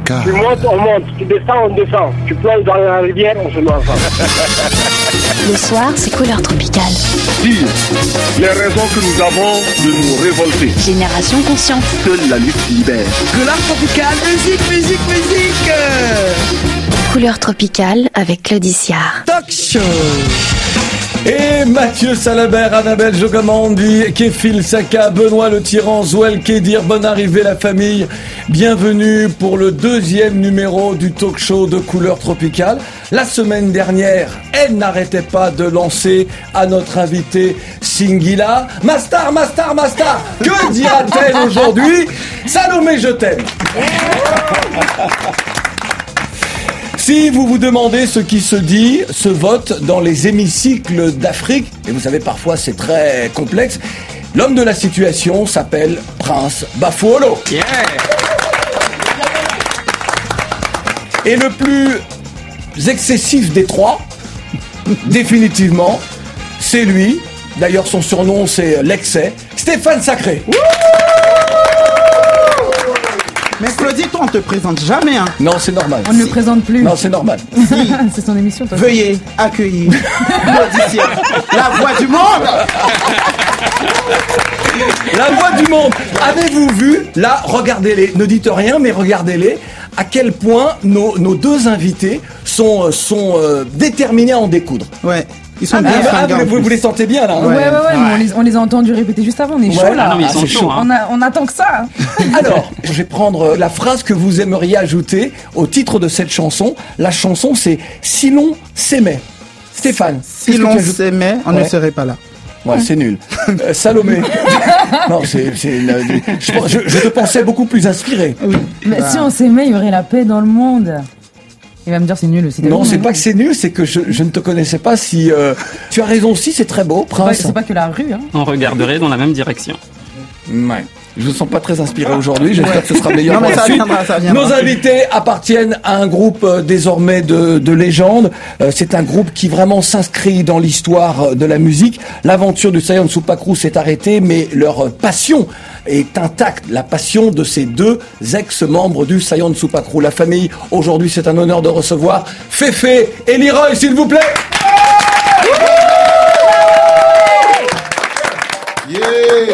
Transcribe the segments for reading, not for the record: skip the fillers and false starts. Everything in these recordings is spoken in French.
Tropical. Tu montes, on monte. Tu descends, on descend. Tu plonges dans la rivière, on se met ensemble. Le soir, c'est Couleur Tropicale. Dire les raisons que nous avons de nous révolter. Génération consciente. Seule la lutte libère. Couleur Tropicale, musique. Couleur Tropicale avec Claudie Siard. Talk show. Et Mathieu Salabert, Annabelle Jogamandi, Kéfil Saka, Benoît Le Tyran, Zouel Kédir, bonne arrivée la famille. Bienvenue pour le 2e numéro du talk show de Couleur Tropicale. La semaine dernière, elle n'arrêtait pas de lancer à notre invité Singila. Mastar, que dira-t-elle aujourd'hui? Salomé, je t'aime. Si vous vous demandez ce qui se dit, se vote dans les hémicycles d'Afrique, et vous savez parfois c'est très complexe, l'homme de la situation s'appelle Prince Bafouolo. Yeah. Et le plus excessif des trois, définitivement, c'est lui. D'ailleurs son surnom c'est l'excès, Stéphane Sacré. Mais Claudie, toi, on te présente jamais, hein. Non, c'est normal. On ne le présente plus. Non, c'est normal. C'est son émission, toi. Veuillez accueillir Claudie Siard, la voix du monde. La voix du monde. Avez-vous vu, là, regardez-les, ne dites rien, mais regardez-les, à quel point nos deux invités sont déterminés à en découdre. Ouais. Ils sont bien vous les sentez bien, là. Ouais. On les a entendus répéter juste avant, on est chaud, là. Non, mais ils sont chauds, hein. On attend que ça. Alors, je vais prendre la phrase que vous aimeriez ajouter au titre de cette chanson. La chanson, c'est « Si l'on s'aimait ». Stéphane. Si l'on s'aimait, on ne serait pas là. Ouais, c'est nul. Salomé. Non, je te pensais beaucoup plus inspiré. Oui. Mais si on s'aimait, il y aurait la paix dans le monde. Il va me dire c'est nul aussi. Non, c'est pas que c'est nul, c'est que je ne te connaissais pas. Si tu as raison aussi, c'est très beau, Prince. C'est pas que la rue. Hein. On regarderait dans la même direction. Ouais. Je ne sens pas très inspiré aujourd'hui, j'espère que ce sera meilleur pour la suite. Ça viendra. Nos invités appartiennent à un groupe désormais de légende. C'est un groupe qui vraiment s'inscrit dans l'histoire de la musique. L'aventure du Sayon Supakru s'est arrêtée, mais leur passion est intacte. La passion de ces deux ex-membres du Sayon Supakru. La famille, aujourd'hui, c'est un honneur de recevoir Féfé et Leroy, s'il vous plaît. Yeah.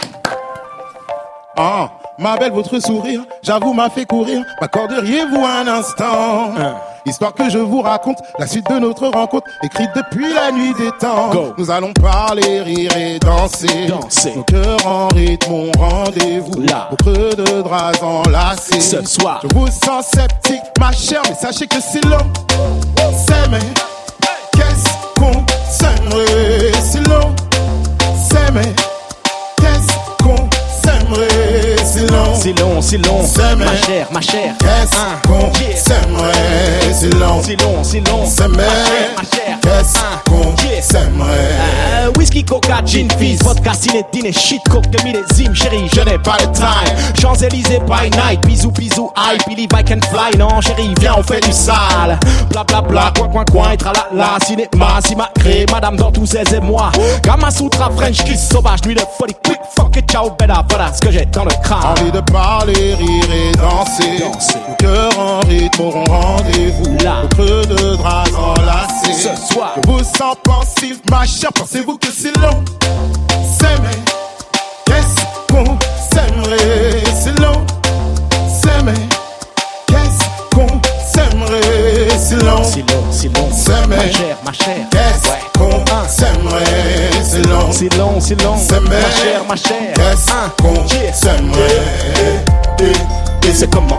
Ah, ma belle, votre sourire, j'avoue, m'a fait courir. M'accorderiez-vous un instant histoire que je vous raconte la suite de notre rencontre, écrite depuis la nuit des temps. Go. Nous allons parler, rire et danser. Nos cœurs en rythme, mon rendez-vous là. Au creux de draps enlacés. Ce soir, je vous sens sceptique, ma chère, mais sachez que si l'on s'aimait, qu'est-ce qu'on s'aimerait? Si l'on s'aimait, qu'est-ce qu'on s'aimerait? Si l'on s'aimait, ma chère, qu'est-ce qu'on s'aimerait? Si l'on s'aimait, ma chère, qu'est-ce qu'on s'aimerait? Whisky, coca, gin, fizz, vodka, cinétine et shit, coke de millésime, chérie, je n'ai pas le time. Champs-Élysées by night, bisous, I believe I can fly. Non, chérie, viens, on fait du sale. Bla bla bla, coin, et tralala, cinéma, simacré, madame dans tous ses émois. Gamasutra, French kiss, sauvage, nuit de folie, quick, fuck it, ciao, bella, voilà ce que j'ai dans le crâne. Envie de parler, rire et danser. Nos cœurs en rythme auront rendez-vous là. Au creux de draps enlacés. Ce soir, je vous sens pensif, ma chère. Pensez-vous que si l'on s'aimait, qu'est-ce qu'on s'aimerait? Si l'on s'aimait, qu'est-ce qu'on s'aimerait? Si l'on s'aimait, ma chère, qu'est-ce qu'on s'aimerait? Si l'on s'aimait, ma chère, qu'est-ce qu'on s'aimerait? Et c'est comment,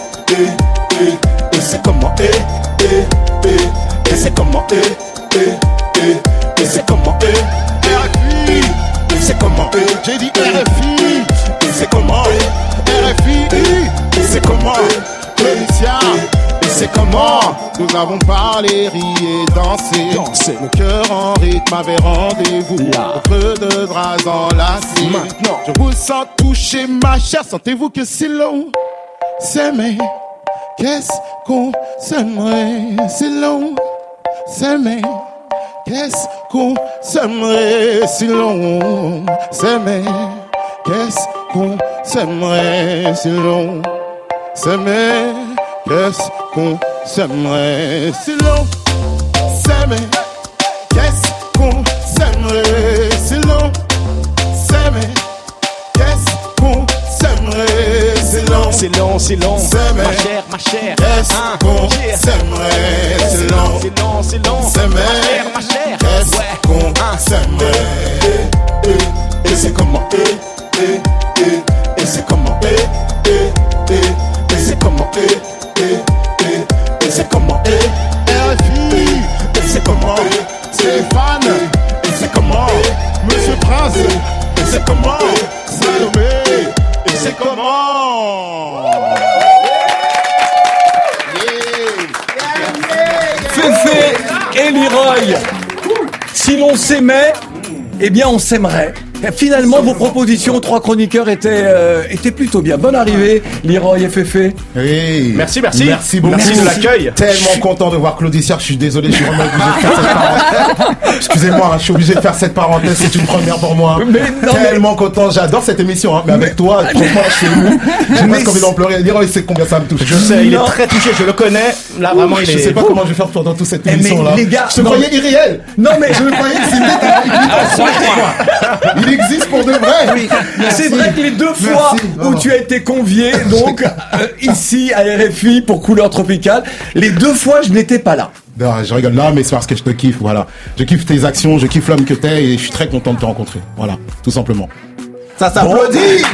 et c'est comment, et c'est comment, et c'est comment, RFI, et c'est comment, j'ai dit RFI, et c'est comment, RFI, et c'est comment, Félicia, et c'est comment, nous avons parlé, ri et dansé, nos cœurs en rythme avaient rendez-vous, au creux de draps enlacés. Maintenant, je vous sens toucher, ma chère, sentez-vous que si l'on s'aimait, qu'est-ce qu'on s'aimerait? Si l'on s'aimait, qu'est-ce qu'on s'aimerait? Si l'on s'aimait, qu'est-ce qu'on s'aimerait? Si l'on s'aimait, qu'est-ce qu'on s'aimerait si l'on s'aimait? Qu'est-ce qu'on s'aimerait si l'on s'aimait? Qu'est-ce qu'on s'aimerait si l'on s'aimait? Ma chère, Qu'est-ce qu'on s'aimerait si l'on s'aimait? ma chère, Qu'est-ce qu'on s'aimerait? Et c'est comment? Et c'est comment? Et c'est comment? Et c'est comment? RFI, et c'est comment? Stéphane, et c'est comment? Monsieur Prince, et c'est comment? Salomé, et c'est comment? Féfé et Leroy. Si l'on s'aimait, eh bien on s'aimerait. Et finalement, vos propositions aux 3 chroniqueurs étaient plutôt bien. Bonne arrivée, Leroy et Féfé. Oui. Merci Merci beaucoup. Merci de l'accueil. Tellement content de voir Claude Issiard. Je suis désolé, je suis vraiment obligé de faire cette parenthèse. Excusez-moi, je suis obligé de faire cette parenthèse. C'est une première pour moi. Tellement content. J'adore cette émission, mais avec toi, franchement, je suis ému. J'ai presque envie d'en pleurer. Leroy, c'est combien ça me touche. Je sais, il est très touché, je le connais. Là, vraiment, je sais pas comment je vais faire pendant toute cette émission-là. Mais les gars, je te croyais irréel. Non, mais je me croyais que c'était il existe pour de vrai. Oui. C'est vrai que les 2 fois où tu as été convié, donc ici à RFI pour Couleur Tropicale, les 2 fois je n'étais pas là. Non, je rigole là, mais c'est parce que je te kiffe, voilà. Je kiffe tes actions, je kiffe l'homme que t'es et je suis très content de te rencontrer. Voilà, tout simplement. Ça s'applaudit.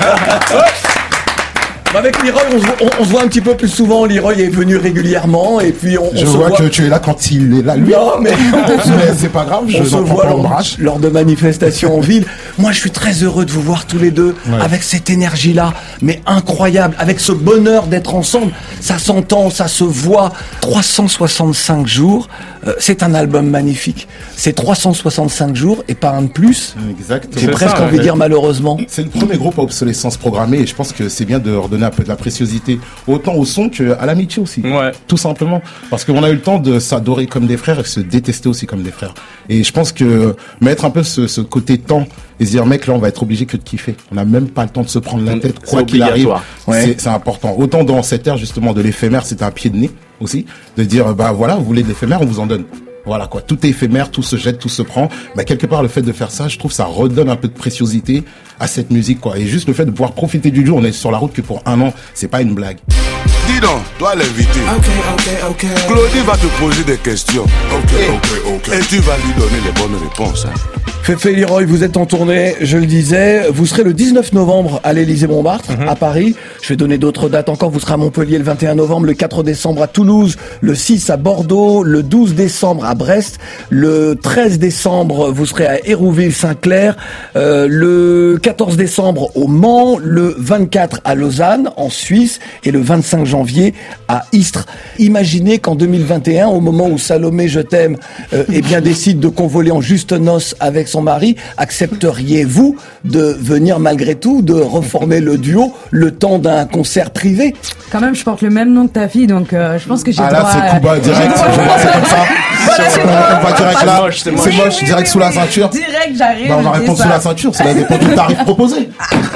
Avec Leroy, on se voit un petit peu plus souvent. Leroy est venu régulièrement et puis on je se vois que tu es là quand il est là. Lui. Non, mais c'est pas grave. On se voit lors de manifestations en ville. Moi, je suis très heureux de vous voir tous les deux avec cette énergie-là, mais incroyable, avec ce bonheur d'être ensemble. Ça s'entend, ça se voit. 365 jours, c'est un album magnifique. C'est 365 jours et pas un de plus. Exact. J'ai presque envie de dire malheureusement. C'est le premier groupe à obsolescence programmée et je pense que c'est bien de redonner un peu de la préciosité autant au son qu'à l'amitié aussi. Ouais. Tout simplement. Parce qu'on a eu le temps de s'adorer comme des frères et se détester aussi comme des frères. Et je pense que mettre un peu ce côté temps et se dire mec là on va être obligé que de kiffer. On n'a même pas le temps de se prendre la tête quoi qu'il arrive. C'est important. Autant dans cette ère justement de l'éphémère, c'était un pied de nez aussi de dire bah voilà, vous voulez de l'éphémère, on vous en donne. Voilà quoi, tout est éphémère, tout se jette, tout se prend. Bah quelque part le fait de faire ça, je trouve ça redonne un peu de préciosité à cette musique quoi. Et juste le fait de pouvoir profiter du jour, on est sur la route que pour 1 an, c'est pas une blague. Dis donc, toi l'invité. Ok. Claudie va te poser des questions. Ok. Et tu vas lui donner les bonnes réponses. Féfé Leroy, vous êtes en tournée, je le disais. Vous serez le 19 novembre à l'Élysée-Montmartre, à Paris. Je vais donner d'autres dates encore. Vous serez à Montpellier le 21 novembre, le 4 décembre à Toulouse, le 6 à Bordeaux, le 12 décembre à Brest, le 13 décembre, vous serez à Hérouville-Saint-Clair, le 14 décembre au Mans, le 24 à Lausanne, en Suisse, et le 25 janvier à Istres. Imaginez qu'en 2021, au moment où Salomé, je t'aime, décide de convoler en juste noces avec son mari, accepteriez-vous de venir malgré tout, de reformer le duo le temps d'un concert privé? Quand même, je porte le même nom que ta fille, donc je pense que j'ai droit. Ah là, c'est Kuba direct. C'est comme ça. On va direct là. C'est moche, direct sous la ceinture. Direct, j'arrive. Bah, on va répondre sous la ceinture. Cela dépend du tarif proposé.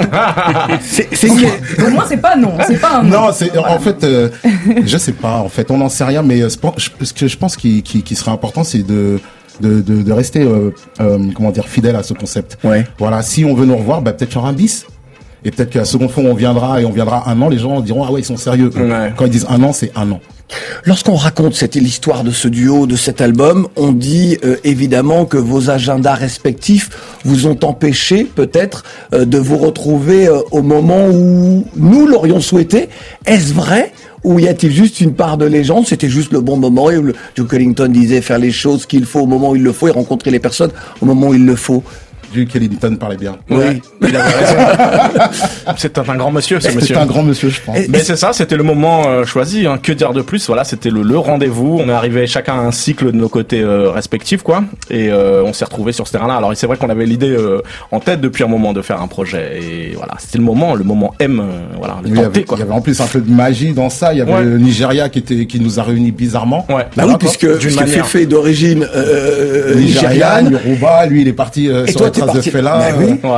Pour moi, c'est pas non. C'est pas un non. Non, c'est en fait, je sais pas. En fait, on n'en sait rien, mais ce que je pense qui serait important, c'est de rester fidèle à ce concept. Ouais. Voilà, si on veut nous revoir, bah peut-être qu'il y aura un bis. Et peut-être que la seconde fois on viendra 1 an, les gens diront ah ouais, ils sont sérieux. Ouais. Quand ils disent 1 an, c'est 1 an. Lorsqu'on raconte l'histoire de ce duo, de cet album, on dit évidemment que vos agendas respectifs vous ont empêché peut-être de vous retrouver au moment où nous l'aurions souhaité. Est-ce vrai? Ou y a-t-il juste une part de légende? C'était juste le bon moment et Duke Ellington disait faire les choses qu'il faut au moment où il le faut et rencontrer les personnes au moment où il le faut. Duke Ellington parlait bien. Oui. Il avait raison. C'est un grand monsieur, ce monsieur. C'est un grand monsieur, je pense. Mais c'est ça, c'était le moment choisi. Que dire de plus? Voilà, c'était le rendez-vous. On est arrivé chacun à un cycle de nos côtés respectifs, quoi. Et on s'est retrouvés sur ce terrain-là. Alors c'est vrai qu'on avait l'idée en tête depuis un moment de faire un projet. Et voilà, c'était le moment M. Voilà, le tenter, quoi. Il y avait en plus un peu de magie dans ça. Il y avait le Nigeria qui nous a réunis bizarrement. Ouais. Bah oui, puisque Féfé d'origine nigériane. Yoruba, lui il est parti sur les traces de Fela. Voilà.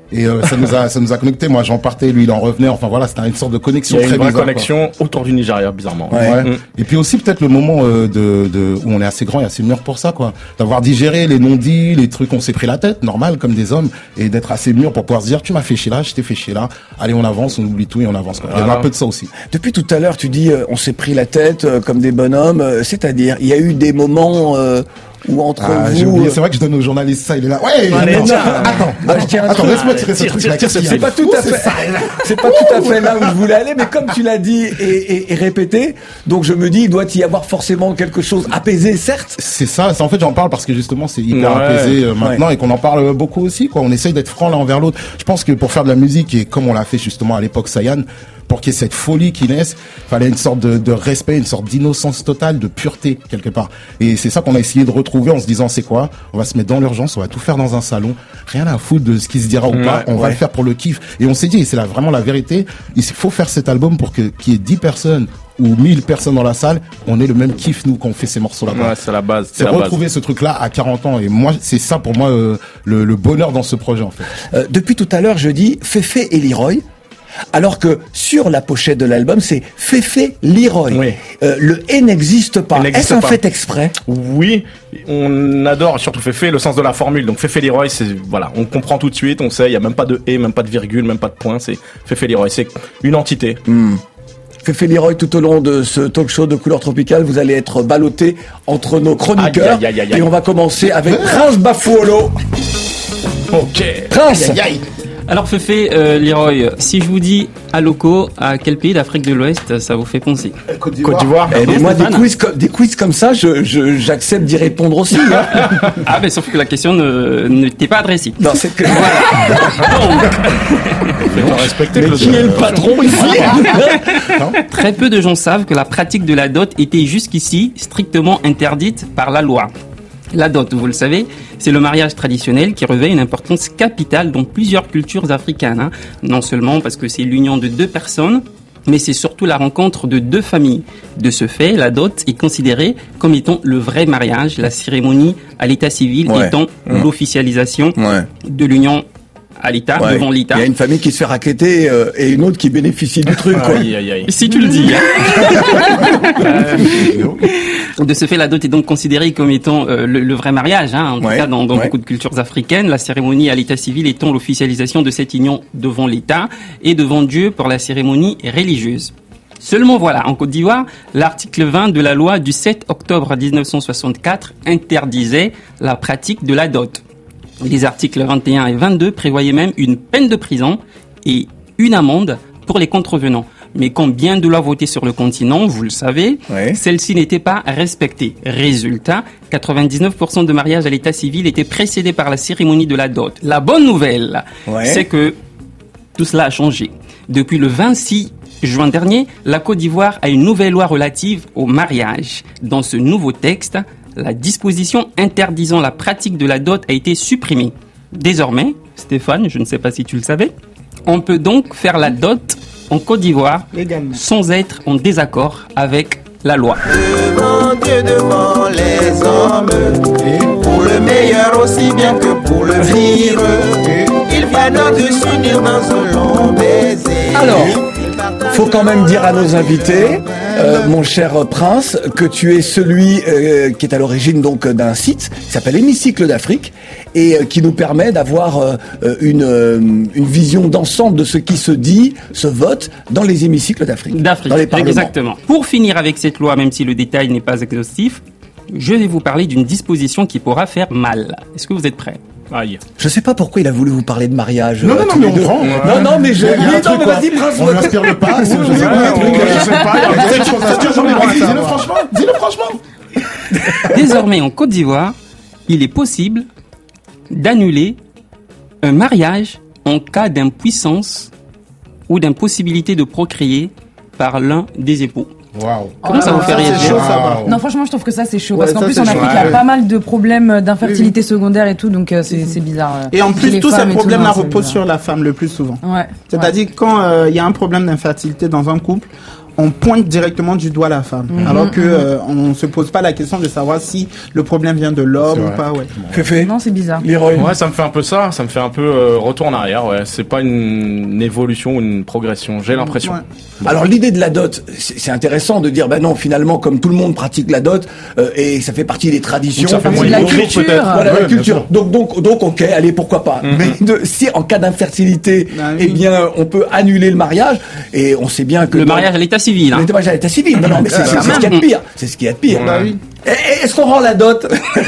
Et ça nous a connectés. Moi, j'en partais, lui, il en revenait. Enfin voilà, c'était une sorte de connexion très bizarre. Il y a une vraie connexion autour du Nigeria, bizarrement. Ouais. Et puis aussi peut-être le moment où on est assez grand et assez mûr pour ça, quoi. D'avoir digéré les non-dits, les trucs qu'on s'est pris la tête, normal, comme des hommes, et d'être assez mûr pour pouvoir se dire, tu m'as fait chier là, je t'ai fait chier là. Allez, on avance, on oublie tout et on avance, quoi. Il y avait un peu de ça aussi. Depuis tout à l'heure, tu dis, on s'est pris la tête comme des bonhommes. C'est-à-dire, il y a eu des moments ou entre vous. J'ai oublié, c'est vrai que je donne aux journalistes ça, il est là. Ouais, attends, laisse-moi tirer ce truc là. C'est pas tout à fait là où je voulais aller, mais comme tu l'as dit et répété, donc je me dis, il doit y avoir forcément quelque chose apaisé, certes. C'est ça, en fait j'en parle parce que justement c'est hyper apaisé maintenant et qu'on en parle beaucoup aussi, quoi. On essaye d'être franc l'un envers l'autre. Je pense que pour faire de la musique, et comme on l'a fait justement à l'époque Sayan, pour qu'il y ait cette folie qui naisse, fallait une sorte de respect, une sorte d'innocence totale, de pureté quelque part. Et c'est ça qu'on a essayé de retrouver en se disant, c'est quoi? On va se mettre dans l'urgence, on va tout faire dans un salon, rien à foutre de ce qui se dira ou pas, on va le faire pour le kiff. Et on s'est dit, et c'est vraiment la vérité, il faut faire cet album pour qu'il y ait 10 personnes ou 1000 personnes dans la salle, on ait le même kiff nous quand on fait ces morceaux-là. Ouais, c'est la base. C'est retrouver ce truc-là à 40 ans. Et moi, c'est ça pour moi le bonheur dans ce projet en fait. Depuis tout à l'heure, je dis Féfé et Leroy. Alors que sur la pochette de l'album, c'est Féfé Leroy. Oui. Le « et » n'existe pas. Est-ce un fait exprès? Oui, on adore, surtout Féfé, le sens de la formule. Donc Féfé Leroy, c'est, voilà, on comprend tout de suite, on sait, il n'y a même pas de « et », même pas de virgule, même pas de point, c'est Féfé Leroy, c'est une entité. Féfé Leroy, tout au long de ce talk show de Couleur Tropicale, vous allez être ballotté entre nos chroniqueurs. Et on va commencer avec Prince Bafouolo. Ok. Prince. Alors Féfé, Leroy, si je vous dis Aloko, à quel pays d'Afrique de l'Ouest ça vous fait penser? Côte d'Ivoire. Mais moi, des quiz comme ça, j'accepte d'y répondre aussi. Hein. Ah, mais sauf que la question ne t'est pas adressée. Non, c'est que... Mais qui est le patron ici? Très peu de gens savent que la pratique de la dot était jusqu'ici strictement interdite par la loi. La dot, vous le savez, c'est le mariage traditionnel qui revêt une importance capitale dans plusieurs cultures africaines. Hein. Non seulement parce que c'est l'union de deux personnes, mais c'est surtout la rencontre de deux familles. De ce fait, la dot est considérée comme étant le vrai mariage, la cérémonie à l'état civil étant l'officialisation de l'union à l'État, devant l'État. Il y a une famille qui se fait racketter et une autre qui bénéficie du truc. Quoi. Si tu le dis. De ce fait, la dot est donc considérée comme étant le vrai mariage, hein, en tout cas dans beaucoup de cultures africaines. La cérémonie à l'état civil étant l'officialisation de cette union devant l'État et devant Dieu pour la cérémonie religieuse. Seulement voilà, en Côte d'Ivoire, l'article 20 de la loi du 7 octobre 1964 interdisait la pratique de la dot. Les articles 21 et 22 prévoyaient même une peine de prison et une amende pour les contrevenants. Mais comme bien de lois votées sur le continent, vous le savez, celle-ci n'était pas respectée. Résultat, 99% de mariages à l'état civil étaient précédés par la cérémonie de la dot. La bonne nouvelle, c'est que tout cela a changé. Depuis le 26 juin dernier, la Côte d'Ivoire a une nouvelle loi relative au mariage. Dans ce nouveau texte, la disposition interdisant la pratique de la dot a été supprimée. Désormais, Stéphane, je ne sais pas si tu le savais, on peut donc faire la dot en Côte d'Ivoire sans être en désaccord avec la loi. Devant Dieu, devant les hommes, pour le meilleur aussi bien que pour le pire, il va nous s'unir dans un long baiser. Alors, faut quand même dire à nos invités, mon cher Prince, que tu es celui qui est à l'origine donc d'un site qui s'appelle Hémicycle d'Afrique et qui nous permet d'avoir une vision d'ensemble de ce qui se dit, se vote dans les hémicycles d'Afrique. Dans les parlements. Exactement. Pour finir avec cette loi, même si le détail n'est pas exhaustif, je vais vous parler d'une disposition qui pourra faire mal. Est-ce que vous êtes prêts? Aïe. Je sais pas pourquoi il a voulu vous parler de mariage. Non, mais on prend. Non, mais je. Non, mais vas-y, Prince. On lui inspire le pas. Je sais pas. Dis-le franchement. Désormais, en Côte d'Ivoire, il est possible d'annuler un mariage en cas d'impuissance ou d'impossibilité de procréer par l'un des époux. Wow. Comment ça vous fait réagir? Non, franchement, je trouve que ça c'est chaud parce qu'en plus en Afrique il y a pas mal de problèmes d'infertilité secondaire et tout, donc c'est bizarre. Et en plus tous ces problèmes-là reposent sur la femme le plus souvent. Ouais. C'est-à-dire quand il y a un problème d'infertilité dans un couple, on pointe directement du doigt la femme, alors que on se pose pas la question de savoir si le problème vient de l'homme ou pas. Féfé. Non, c'est bizarre. Leroy. Ouais, ça me fait un peu ça. Ça me fait un peu retour en arrière. Ouais, c'est pas une évolution ou une progression. J'ai l'impression. Ouais. Bon. Alors l'idée de la dot, c'est intéressant de dire non, finalement, comme tout le monde pratique la dot et ça fait partie des traditions. Donc ça fait moins la culture. Voilà, la culture. Donc, ok, allez, pourquoi pas. Mais si en cas d'infertilité, on peut annuler le mariage et on sait bien que le mariage à l'état civil. Le mariage à l'état civil. Non, mais c'est ce qu'il y a de pire. C'est ce qu'il y a de pire. Est-ce qu'on rend la dot?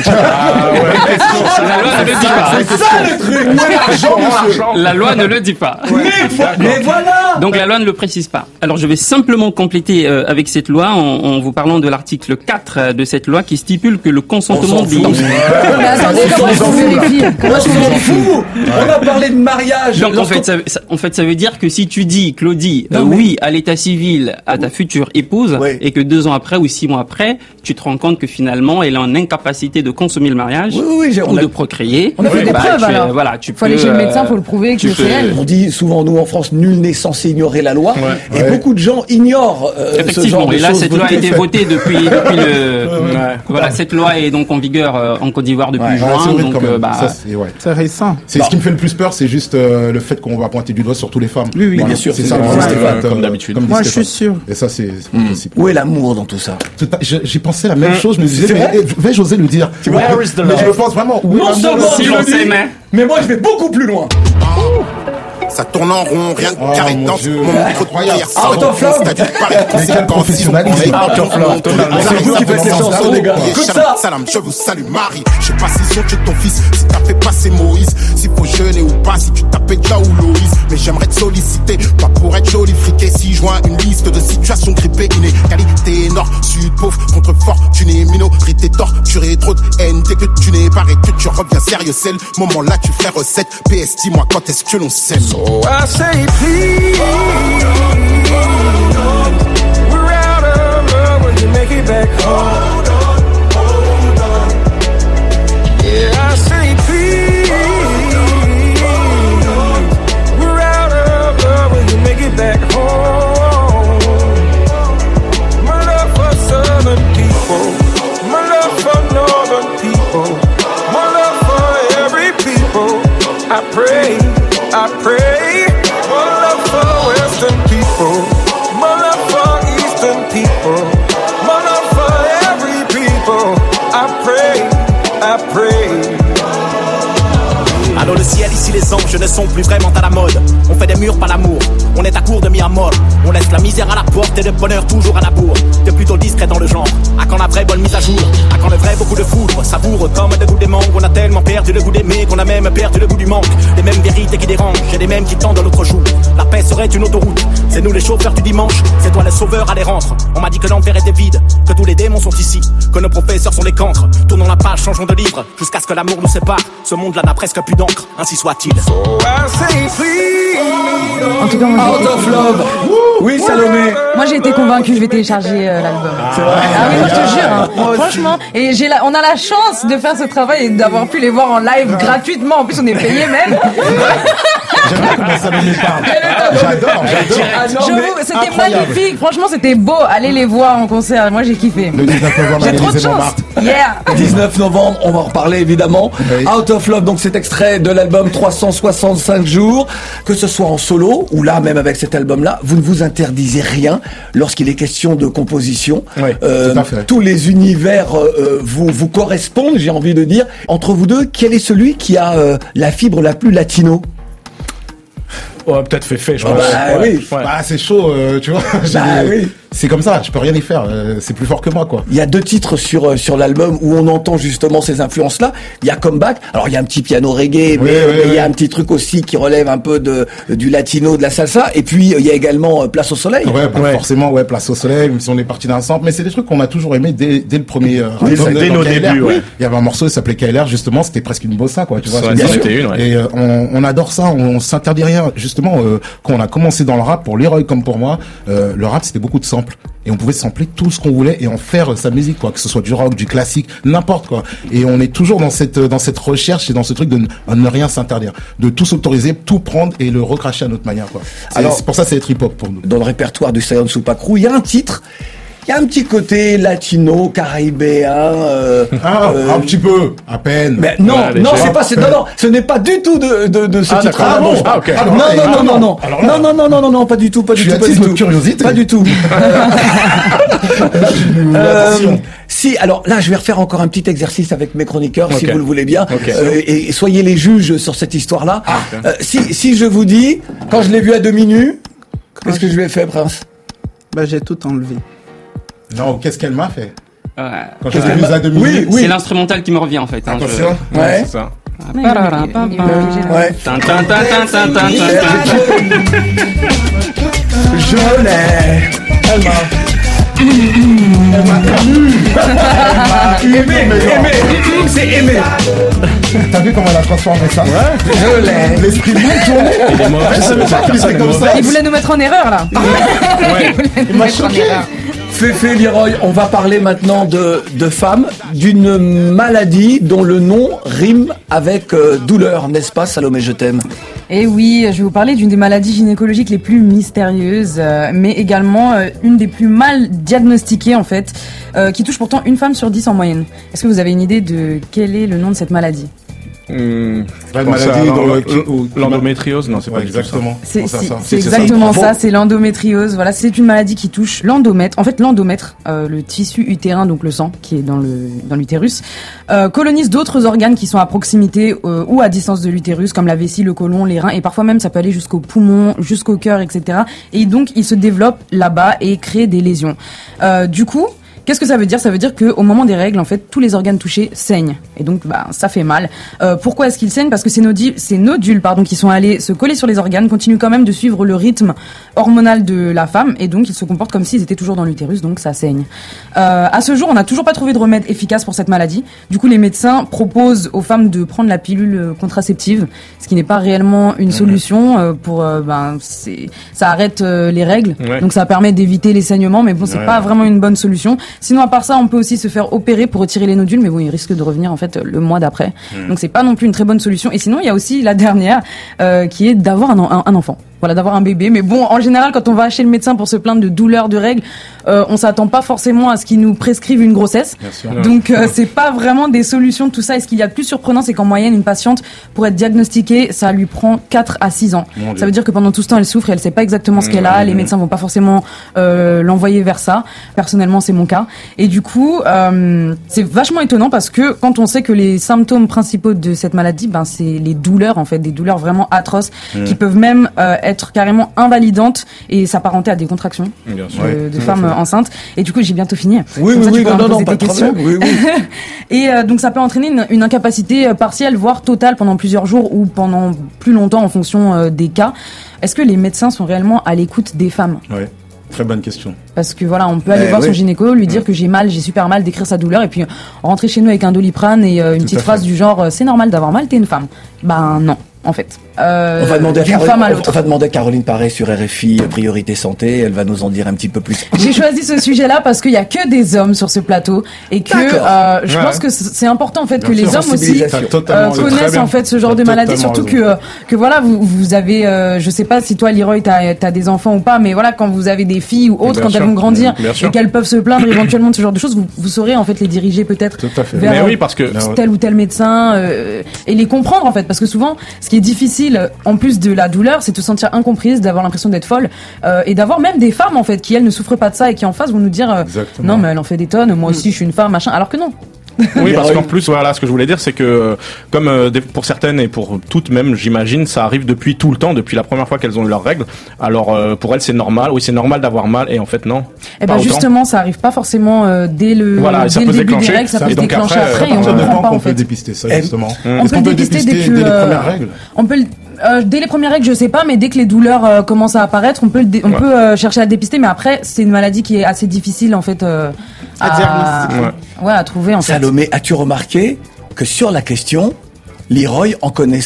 La loi ne le dit pas. Mais voilà. Donc la loi ne le précise pas. Alors je vais simplement compléter avec cette loi en vous parlant de l'article 4 de cette loi qui stipule que le consentement des... Mais attendez, comment je vérifie? On a parlé de mariage. Donc en fait ça veut dire que si tu dis, Claudie, oui à l'état civil à ta future épouse et que 2 ans après ou 6 mois après, tu te rends compte que finalement elle est en incapacité de consommer le mariage ou de procréer. On a fait des preuves alors. Voilà, tu faut aller chez le médecin, faut le prouver que c'est elle. On dit souvent nous en France, nul n'est censé ignorer la loi et beaucoup de gens ignorent ce genre de choses. Et là cette loi a été votée depuis le voilà, cette loi est donc en vigueur en Côte d'Ivoire depuis juin, donc c'est récent. C'est ce qui me fait le plus peur, c'est juste le fait qu'on va pointer du doigt sur toutes les femmes. Oui, bien sûr, c'est ça comme d'habitude. Moi je suis sûr. Et ça c'est possible. Où est l'amour dans tout ça? J'ai pensé la même chose, je me disais vais-je oser le dire? Where is the love? Mais je le pense vraiment. Non seulement si on s'aimait, mais moi je vais beaucoup plus loin. Ça tourne en rond, rien que carré dans ce moment trop incroyable. Out of love. Mais quel professionnalisme. Out of love. C'est vous qui faites les chansons, les gars. Écoute ça. Salam, je vous salue Marie. Je sais pas si sont tué ton fils, si t'as fait passer Moïse, s'il faut jeûner ou pas, si tu tapais déjà ou Loïs. Mais j'aimerais te solliciter, pas pour être joli friqué, si joint une liste de situations grippées, inégalité nord, sud, pauvre, contre fortuné, minorité torturée, trop de haine, dès que tu n'es pas et que tu reviens sérieux, c'est le moment là tu fais recette. PS, dis-moi quand est-ce que l'on s'aime. Oh, I say please, we're out of love when you make it back home. Hold on. Yeah, I say please, we're out of love when you make it back home. My love for southern people, my love for northern people, my love for every people. I pray, my love for western people, my love for eastern people, my love for every people. I pray. Allô le ciel, ici les anges ne sont plus vraiment à la mode. On fait des murs, pas l'amour, on est à court de mi à mort. On laisse la misère à la porte et le bonheur toujours à la bourre. T'es plutôt discret dans le genre, à quand la vraie bonne mise à jour, à quand le vrai beaucoup de foudre. Savoure comme le goût des mangues, on a tellement perdu le goût d'aimer qu'on a même perdu le goût du manque. Les mêmes vérités qui dérangent, et les mêmes qui tendent dans l'autre joue. La paix serait une autoroute, c'est nous les chauffeurs du dimanche, c'est toi le sauveur à les rentres. On m'a dit que l'enfer était vide, que tous les démons sont ici, que nos professeurs sont les cancres. Tournons la page, changeons de livre, jusqu'à ce que l'amour nous sépare. Ce monde-là n'a presque plus d'encre, ainsi soit-il. En tout cas, moi, Out of love. Oui, Salomé. Moi, j'ai été convaincue, je vais télécharger l'album. C'est vrai. Ah oui, moi, je te jure. Hein. Franchement, et on a la chance de faire ce travail et d'avoir pu les voir en live gratuitement. En plus, on est payé même. J'aime bien comment Salomé parle. J'adore. C'était magnifique. Franchement, c'était beau. Allez les voir en concert. Moi, j'ai kiffé. Le 19 novembre, j'ai trop de chance. Yeah. 19 novembre, on va en reparler évidemment. Oui. Out of Love, donc cet extrait de l'album 365 jours, que ce soit en solo ou là même avec cet album-là, vous ne vous interdisez rien lorsqu'il est question de composition. Oui, tout à fait. Tous les univers vous correspondent, j'ai envie de dire. Entre vous deux, quel est celui qui a la fibre la plus latino? Ouais, peut-être fait, je pense. Oui. Bah, c'est chaud, tu vois. Oui. C'est comme ça, je peux rien y faire. C'est plus fort que moi, quoi. Il y a 2 titres sur l'album où on entend justement ces influences-là. Il y a Comeback. Alors il y a un petit piano reggae, mais il y a un petit truc aussi qui relève un peu du latino, de la salsa. Et puis il y a également Place au Soleil. Forcément, Place au Soleil. Même si on est parti d'un sample, mais c'est des trucs qu'on a toujours aimé dès le premier. Dès nos débuts. Il y avait un morceau qui s'appelait KLR, justement. C'était presque une bossa, quoi. Tu vois. Et on adore ça. On s'interdit rien. Justement, justement, quand on a commencé dans le rap, pour Leroy comme pour moi, le rap c'était beaucoup de samples. Et on pouvait sampler tout ce qu'on voulait et en faire sa musique, quoi, que ce soit du rock, du classique, n'importe quoi. Et on est toujours dans cette recherche et dans ce truc de ne rien s'interdire, de tout s'autoriser, tout prendre et le recracher à notre manière, quoi. Alors, c'est pour ça c'est être hip-hop pour nous. Dans le répertoire du Saiyan Super Crew, il y a un titre. Il y a un petit côté latino, caribéen. Un petit peu, à peine. Mais non, c'est pas. Non, ce n'est pas du tout de ce titre. Ah bon. Okay. Non, pas du tout, pas du tout. Curiosité. Pas du tout. Si, alors là, je vais refaire encore un petit exercice avec mes chroniqueurs, si vous le voulez bien, et soyez les juges sur cette histoire-là. Si je vous dis, quand je l'ai vu à demi-nu, qu'est-ce que je lui ai fait, Prince? J'ai tout enlevé. Non, qu'est-ce qu'elle m'a fait? Quand je l'ai mise à demi-nu. Oui. C'est l'instrumental qui me revient en fait. Attention. Ouais. C'est ça. Ouais. Je l'ai. Elle m'a aimé. C'est aimé. T'as vu comment elle a transformé ça? Ouais. Je l'ai. L'esprit mal tourné. Il est mauvais. Je savais pas qu'il serait comme ça. Il voulait nous mettre en erreur là. Il m'a choqué. Féfé, Leroy, on va parler maintenant de femmes, d'une maladie dont le nom rime avec douleur, n'est-ce pas, Salomé, je t'aime? Et oui, je vais vous parler d'une des maladies gynécologiques les plus mystérieuses, mais également une des plus mal diagnostiquées en fait, qui touche pourtant une femme sur 10 en moyenne. Est-ce que vous avez une idée de quel est le nom de cette maladie? L'endométriose, non, c'est pas exactement. C'est exactement ça, c'est l'endométriose. Voilà, c'est une maladie qui touche l'endomètre. En fait, l'endomètre, le tissu utérin, donc le sang qui est dans l'utérus, colonise d'autres organes qui sont à proximité ou à distance de l'utérus, comme la vessie, le côlon, les reins, et parfois même ça peut aller jusqu'au poumon, jusqu'au cœur, etc. Et donc, il se développe là-bas et crée des lésions. Du coup, qu'est-ce que ça veut dire? Ça veut dire que au moment des règles, en fait, tous les organes touchés saignent. Et donc, ça fait mal. Pourquoi est-ce qu'ils saignent? Parce que ces nodules, qui sont allés se coller sur les organes, continuent quand même de suivre le rythme hormonal de la femme. Et donc, ils se comportent comme s'ils étaient toujours dans l'utérus. Donc, ça saigne. À ce jour, on n'a toujours pas trouvé de remède efficace pour cette maladie. Du coup, les médecins proposent aux femmes de prendre la pilule contraceptive, ce qui n'est pas réellement une solution ça arrête les règles. Ouais. Donc, ça permet d'éviter les saignements. Mais bon, c'est pas vraiment une bonne solution. Sinon, à part ça, on peut aussi se faire opérer pour retirer les nodules, mais bon, ils risquent de revenir en fait le mois d'après. Donc c'est pas non plus une très bonne solution. Et sinon, il y a aussi la dernière, qui est d'avoir un enfant. Voilà, d'avoir un bébé. Mais bon, en général, quand on va chez le médecin pour se plaindre de douleurs de règles, on s'attend pas forcément à ce qu'ils nous prescrivent une grossesse. Donc c'est pas vraiment des solutions de tout ça. Et ce qu'il y a de plus surprenant, c'est qu'en moyenne, une patiente, pour être diagnostiquée, ça lui prend 4 à 6 ans. Ça veut dire que pendant tout ce temps, elle souffre et elle sait pas exactement ce qu'elle a. Les médecins vont pas forcément l'envoyer vers ça. Personnellement, c'est mon cas. Et du coup, c'est vachement étonnant parce que quand on sait que les symptômes principaux de cette maladie, c'est les douleurs, en fait, des douleurs vraiment atroces qui peuvent même être carrément invalidantes et s'apparenter à des contractions de femmes enceintes. Et du coup, j'ai bientôt fini. Oui, pas de problème. Oui. Et donc, ça peut entraîner une incapacité partielle, voire totale pendant plusieurs jours ou pendant plus longtemps en fonction des cas. Est-ce que les médecins sont réellement à l'écoute des femmes? Ouais. Très bonne question. Parce que voilà, on peut aller voir son gynéco, lui dire que j'ai super mal, décrire sa douleur, et puis rentrer chez nous avec un Doliprane et une petite phrase du genre c'est normal d'avoir mal, t'es une femme. Non, en fait. On va demander à Caroline Paré sur RFI Priorité Santé, elle va nous en dire un petit peu plus. J'ai choisi ce sujet-là parce qu'il y a que des hommes sur ce plateau et que je pense que c'est important en fait que les hommes aussi connaissent en fait ce genre de maladie, surtout que voilà, vous avez je sais pas si toi Leroy t'as des enfants ou pas, mais voilà, quand vous avez des filles ou autres, quand elles vont grandir et qu'elles peuvent se plaindre éventuellement de ce genre de choses, vous saurez en fait les diriger peut-être vers tel ou tel médecin et les comprendre en fait, parce que souvent ce qui est difficile en plus de la douleur, c'est de se sentir incomprise, d'avoir l'impression d'être folle et d'avoir même des femmes en fait qui elles ne souffrent pas de ça et qui en face vont nous dire non mais elle en fait des tonnes, moi aussi je suis une femme machin, alors que non. Oui, parce qu'en plus, voilà, ce que je voulais dire, c'est que comme pour certaines et pour toutes même, j'imagine, ça arrive depuis tout le temps, depuis la première fois qu'elles ont eu leurs règles. Alors pour elles, c'est normal. Oui, c'est normal d'avoir mal, et en fait non. Et justement, ça arrive pas forcément dès le début des règles, ça peut se déclencher après et on comprend pas en fait. On peut dépister ça justement. On peut le dépister dès les premières règles. On peut dès les premières règles, je sais pas, mais dès que les douleurs commencent à apparaître, on peut chercher à le dépister, mais après c'est une maladie qui est assez difficile en fait à diagnostiquer. À trouver en fait. Salomé, as-tu remarqué que sur la question, Leroy en connaissait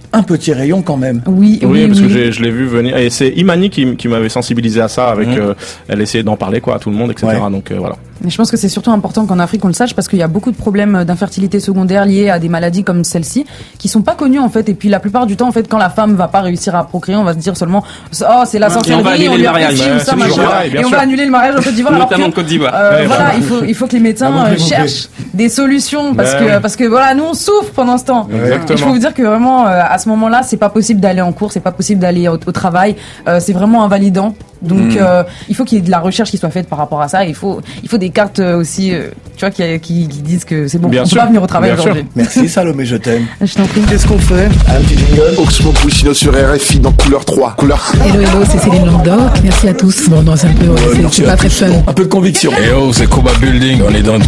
un petit rayon quand même. Oui, parce que je l'ai vu venir. Et c'est Imani qui m'avait sensibilisé à ça avec, elle essayait d'en parler, quoi, à tout le monde, etc. Ouais. Donc, voilà. Mais je pense que c'est surtout important qu'en Afrique on le sache parce qu'il y a beaucoup de problèmes d'infertilité secondaire liés à des maladies comme celle-ci qui sont pas connues en fait. Et puis la plupart du temps en fait quand la femme va pas réussir à procréer, on va se dire seulement c'est la sorcellerie, on lui a prescrit ou ça machin, et on va annuler le mariage en Côte d'Ivoire. Notamment en Côte d'Ivoire. Voilà, il faut que les médecins cherchent des solutions parce que voilà, nous on souffre pendant ce temps. Exactement. Je peux vous dire que vraiment à ce moment-là, c'est pas possible d'aller en cours, c'est pas possible d'aller au travail, c'est vraiment invalidant. Donc il faut qu'il y ait de la recherche qui soit faite par rapport à ça. Il faut des cartes aussi, tu vois, qui disent que c'est bon, on peut pas venir au travail aujourd'hui. Merci Salomé, je t'aime. Je t'en prie. Qu'est-ce qu'on fait? Un petit jingle. Oxmo Puccino sur RFI dans couleur 3. Hello, c'est Céline Landor. Merci à tous. Bon, non, c'est un peu, c'est pas très fun. Un peu de conviction. Hello, c'est Koba Building. On est dans.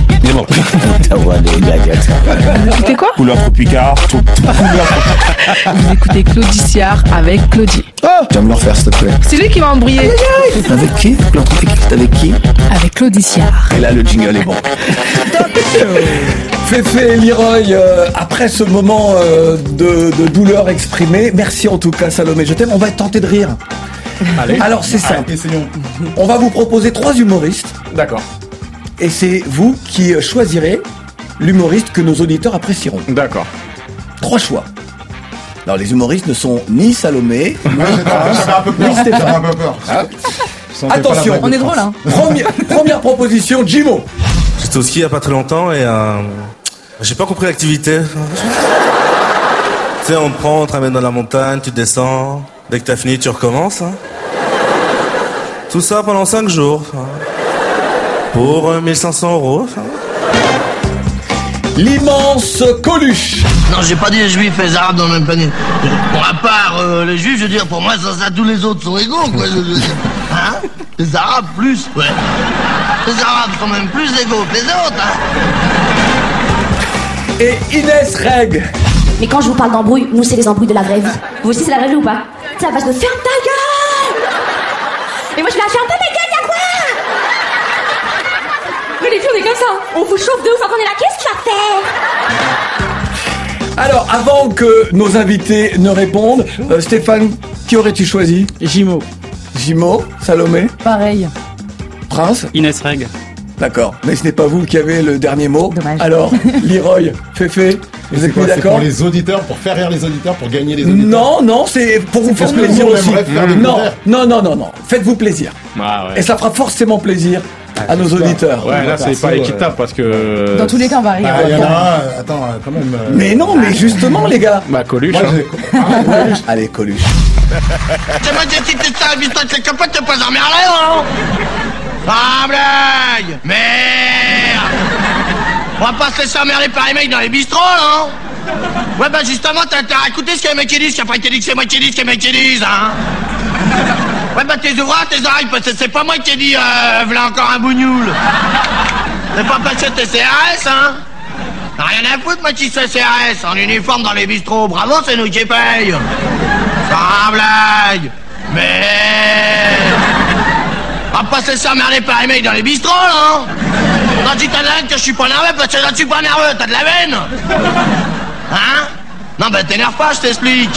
Vous écoutez quoi? Couleur Tropicard. Vous écoutez Claudiciard avec Claudie. Tu vas me le refaire, s'il te plaît. C'est lui qui m'a embrouillé. Avec qui? Couleur Tropicard, avec qui? Avec Claudiciard. Et là, le jingle est bon. Féfé et Leroy, après ce moment de douleur exprimée, merci en tout cas Salomé, je t'aime. On va être tenté de rire. Allez. Alors c'est simple. On va vous proposer 3 humoristes. D'accord. Et c'est vous qui choisirez l'humoriste que nos auditeurs apprécieront. D'accord. 3 choix. Alors les humoristes ne sont ni Salomé, ni Stéphane. Attention, on est drôle hein. Première proposition, Jimo. J'étais au ski il y a pas très longtemps et j'ai pas compris l'activité. Tu sais, on te prend, on te ramène dans la montagne, tu descends. Dès que t'as fini, tu recommences. Hein. Tout ça pendant 5 jours. Pour 1500 €. L'immense Coluche. Non, j'ai pas dit les juifs et les arabes dans le même panier. Bon, à part les juifs, je veux dire, pour moi, ça, tous les autres sont égaux, quoi. Je veux dire. Hein? Les arabes, plus, ouais. Les arabes sont même plus égaux que les autres, hein. Et Inès Reg. Mais quand je vous parle d'embrouille, nous, c'est les embrouilles de la vraie vie. Vous aussi, c'est la vraie vie ou pas? Ça va se faire ta gueule! Et moi, je vais la faire ta gueule, y'a quoi? Mais les filles, on est comme ça. On vous chauffe de ouf quand on est là. Qu'est-ce qu'il va faire? Alors, avant que nos invités ne répondent, Stéphane, qui aurais-tu choisi? Jimo. Jimo, Salomé? Pareil. Prince? Inès Reg. D'accord, mais ce n'est pas vous qui avez le dernier mot. Dommage. Alors, Leroy, Féfé, vous êtes d'accord? Pour les auditeurs, pour faire rire les auditeurs, pour gagner les auditeurs. Non, c'est pour vous faire plaisir aussi. Non. Faites-vous plaisir. Ah, ouais. Et ça fera forcément plaisir à nos auditeurs. Ouais, là, c'est pas équitable parce que. Dans tous les cas, on va rire. Il y en a un, attends, quand même. Mais non, mais justement, les gars. Bah, Coluche. Allez, Coluche. C'est moi, j'ai cité ça, toi, c'est que t'es pas emmerdé, non? Ah, blague! Merde! On va pas se laisser emmerder par les mecs dans les bistrots, non? Ouais, bah justement, t'as écouté ce qu'il y a les mecs qui disent, qu'après t'as dit que c'est moi qui dis ce qu'il y a les mecs qui disent, hein? Ouais, bah tes ouvrages, tes oreilles, parce que c'est pas moi qui ai dit, v'là encore un bougnoul. C'est pas passé tes CRS, hein? T'as rien à foutre, moi, qui c'est CRS, en uniforme dans les bistrots. Bravo, c'est nous qui paye. Sans blague. Merde! On va pas se laisser emmerder par les mecs dans les bistrots, non? Non, dis t'as de la haine que je suis pas nerveux, parce que là, je suis pas nerveux, t'as de la veine? Hein? Non, bah t'énerve pas, je t'explique.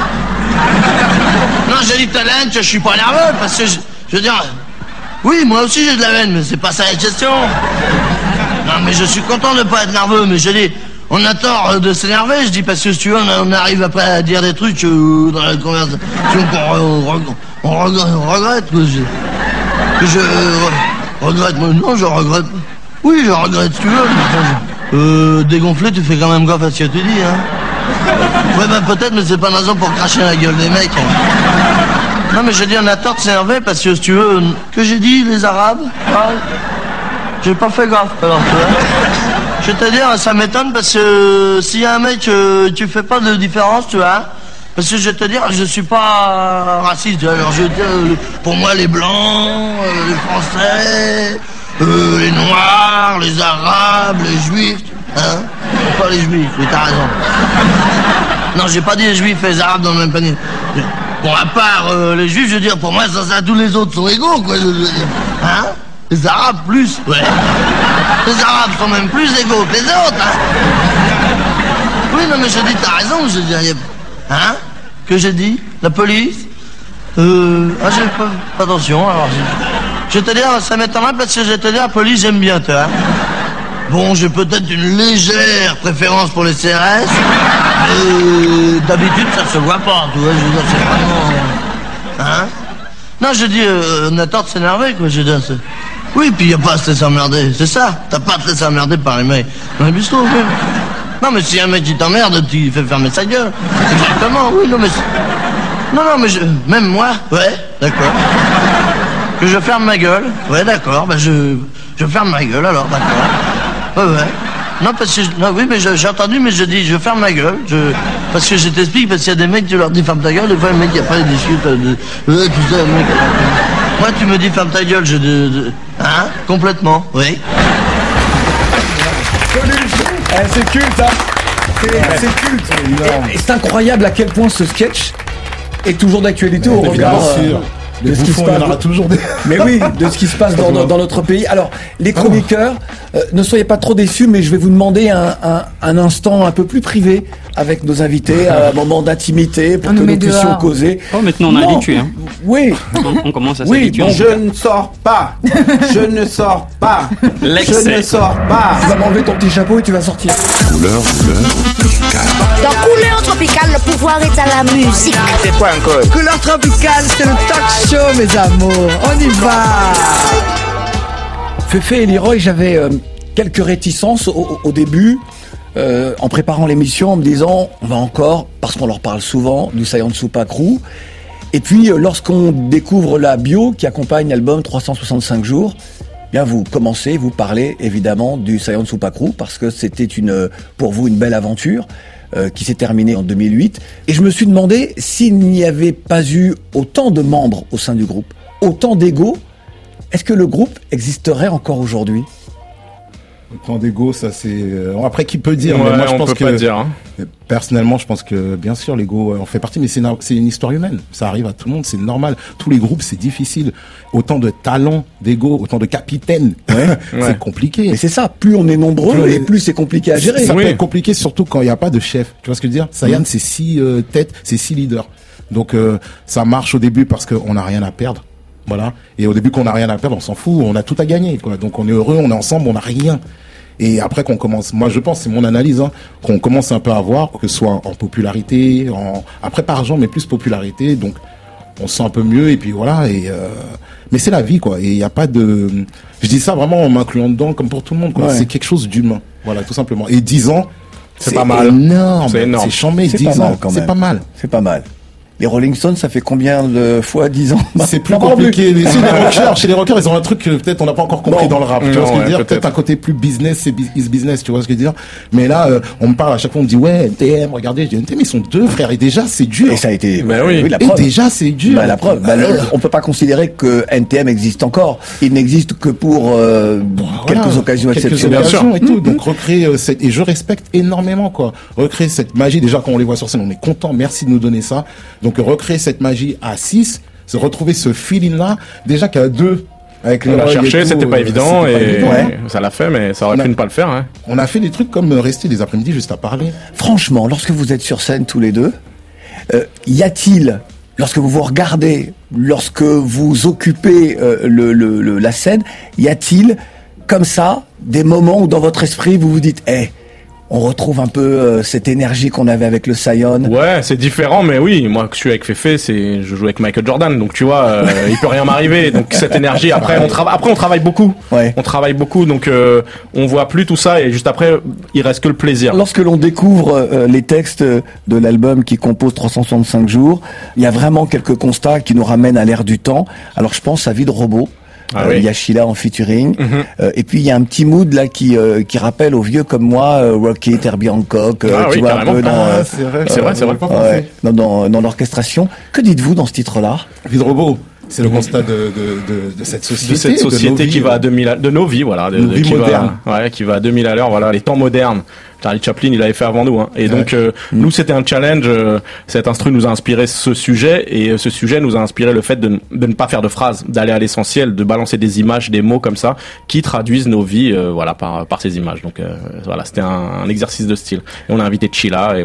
Non, j'ai dit t'as de la haine que je suis pas nerveux, parce que je veux dire... Oui, moi aussi j'ai de la veine, mais c'est pas ça la question. Non, mais je suis content de pas être nerveux, mais je dis... On a tort de s'énerver, je dis, parce que si tu veux, on arrive après à dire des trucs dans la conversation qu'on regrette, que je regrette. Non, je regrette. Oui, je regrette, si tu veux. Dégonflé, tu fais quand même gaffe à ce que tu dis, hein. Ouais, bah peut-être, mais c'est pas une raison pour cracher la gueule des mecs. Non, mais je dis, on a tort de s'énerver, parce que si tu veux... Que j'ai dit, les Arabes? J'ai pas fait gaffe, alors, tu vois. Je vais te dire, ça m'étonne parce que s'il y a un mec, tu fais pas de différence, tu vois. Parce que je vais te dire, je suis pas raciste, tu vois. Alors je vais te dire, pour moi, les blancs, les français, les noirs, les arabes, les juifs, hein. Pas les juifs, mais t'as raison. Non, j'ai pas dit les juifs et les arabes dans le même panier. Bon, à part les juifs, je veux dire, pour moi, ça, tous les autres sont égaux, quoi, je veux dire. Hein? Les arabes, plus, ouais. Les arabes sont même plus égaux que les autres, hein. Oui, non, mais je dis, t'as raison, je dis, hein? Hein? Que j'ai dit? La police? J'ai pas attention, alors je vais te dire, ça m'étonnerait parce que je vais te dire, la police, j'aime bien, toi. Bon, j'ai peut-être une légère préférence pour les CRS, mais d'habitude, ça se voit pas, tu vois, je veux dire, c'est vraiment... Hein? Non, je dis, on a tort de s'énerver, quoi, je veux dire, c'est... Oui, puis y a pas à se laisser emmerder, c'est ça. T'as pas à te laisser emmerder par les mecs. Dans les bistrots, même. Non, mais si un mec qui t'emmerde, tu fais fermer sa gueule. Exactement, oui, non, mais... Non, mais même moi, ouais, d'accord. Que je ferme ma gueule, ouais, d'accord, bah je ferme ma gueule, alors, d'accord. Ouais. Non, parce que... Non, oui, mais j'ai entendu, mais je dis, je ferme ma gueule, parce que je t'explique, parce qu'il y a des mecs, tu leur dis ferme ta gueule, des fois, les mecs, après, ils discutent tout ça, mec... Moi, tu me dis ferme ta gueule, hein? Complètement, oui. C'est culte, hein. C'est culte. Et c'est incroyable à quel point ce sketch est toujours d'actualité au regard de ce qui se passe. Toujours des... Mais oui, de ce qui se passe dans notre pays. Alors, les chroniqueurs, ne soyez pas trop déçus, mais je vais vous demander un instant un peu plus privé avec nos invités, un moment d'intimité pour que nous puissions causer. Oh, maintenant on a habitué. Hein. Oui. On commence à s'habituer. Bon, je ne sors pas. Je ne sors pas. Je ne sors pas. Tu vas m'enlever ton petit chapeau et tu vas sortir. Couleur tropicale. Dans Couleur tropicale, le pouvoir est à la musique. C'est quoi encore? Couleur tropicale, c'est le talk show, mes amours. On y va. Fefe et Leroy, j'avais quelques réticences au début. En préparant l'émission, en me disant, on va encore, parce qu'on leur parle souvent, du Sayan Soupa Crew. Et puis, lorsqu'on découvre la bio qui accompagne l'album 365 jours, bien vous parlez évidemment du Sayan Soupa Crew, parce que c'était pour vous une belle aventure qui s'est terminée en 2008. Et je me suis demandé s'il n'y avait pas eu autant de membres au sein du groupe, autant d'ego, est-ce que le groupe existerait encore aujourd'hui ? Autant d'ego, ça c'est... Après, qui peut dire? Ouais, mais moi, je on pense peut que pas dire, hein. Personnellement, je pense que bien sûr, l'ego en fait partie, mais c'est une histoire humaine. Ça arrive à tout le monde, c'est normal. Tous les groupes, c'est difficile. Autant de talents, d'ego, autant de capitaines, c'est compliqué. Mais c'est ça. Plus on est nombreux, et plus c'est compliqué à gérer. Ça peut être compliqué, surtout quand il n'y a pas de chef. Tu vois ce que je veux dire? Sayan, c'est 6 têtes, c'est 6 leaders. Donc ça marche au début parce qu'on n'a rien à perdre. Voilà. Et au début, qu'on n'a rien à perdre, on s'en fout, on a tout à gagner, quoi. Donc on est heureux, on est ensemble, on n'a rien. Et après qu'on commence, moi je pense, c'est mon analyse, hein, qu'on commence un peu à voir, que ce soit en popularité, après pas argent, mais plus popularité, donc on se sent un peu mieux, et puis voilà, mais c'est la vie, quoi, et il n'y a pas de, je dis ça vraiment en m'incluant dedans, comme pour tout le monde, quoi, c'est quelque chose d'humain, voilà, tout simplement. Et 10 ans, c'est pas mal. Énorme. C'est énorme. C'est chambé, 10 ans, c'est pas mal. C'est pas mal. Les Rolling Stones, ça fait combien de fois 10 ans? C'est plus compliqué. Chez les rockers, ils ont un truc que peut-être on n'a pas encore compris dans le rap. Tu vois ce que je veux dire? Peut-être un côté plus business, c'est business, tu vois ce que je veux dire? Mais là, on me parle à chaque fois, on me dit, ouais, NTM, regardez, je dis, NTM, ils sont deux frères, et déjà, c'est dur. Et ça a été, la preuve. Et déjà, c'est dur. La preuve. On peut pas considérer que NTM existe encore. Il n'existe que pour, quelques occasions exceptionnelles. Quelques occasions et tout. Donc, recréer et je respecte énormément, quoi. Recréer cette magie, déjà, quand on les voit sur scène, on est content, merci de nous donner ça. Donc recréer cette magie à 6, se retrouver ce feeling-là, déjà qu'à 2, avec on l'a cherché, c'était pas évident, ça l'a fait, mais ça aurait pu ne pas le faire. Hein. On a fait des trucs comme rester des après-midi juste à parler. Franchement, lorsque vous êtes sur scène tous les deux, y a-t-il, lorsque vous vous regardez, lorsque vous occupez la scène, y a-t-il comme ça des moments où dans votre esprit vous vous dites, on retrouve un peu cette énergie qu'on avait avec le Sayan. Ouais, c'est différent, mais oui, moi que je suis avec Fefe, je joue avec Michael Jordan, donc tu vois, il peut rien m'arriver. Donc cette énergie, après on travaille beaucoup. Ouais. On travaille beaucoup, donc on voit plus tout ça, et juste après, il reste que le plaisir. Lorsque l'on découvre les textes de l'album qui compose 365 jours, il y a vraiment quelques constats qui nous ramènent à l'ère du temps. Alors je pense à Vie de robot. Il y a Sheila en featuring, et puis il y a un petit mood là qui rappelle aux vieux comme moi, Rocket, Herbie Hancock, tu vois, un peu dans, c'est vrai. Dans l'orchestration. Que dites-vous dans ce titre-là? Vie de robot. C'est le constat de cette société. De cette société qui va à 2000 de nos vies, voilà. Qui va à 2000 à l'heure, voilà, les temps modernes. Charlie Chaplin, il l'avait fait avant nous, hein. Et donc, nous, c'était un challenge. Cet instru nous a inspiré ce sujet, et ce sujet nous a inspiré le fait de ne pas faire de phrases, d'aller à l'essentiel, de balancer des images, des mots comme ça, qui traduisent nos vies, voilà, par ces images. Donc, voilà, c'était un exercice de style. Et on a invité Chila, et voilà.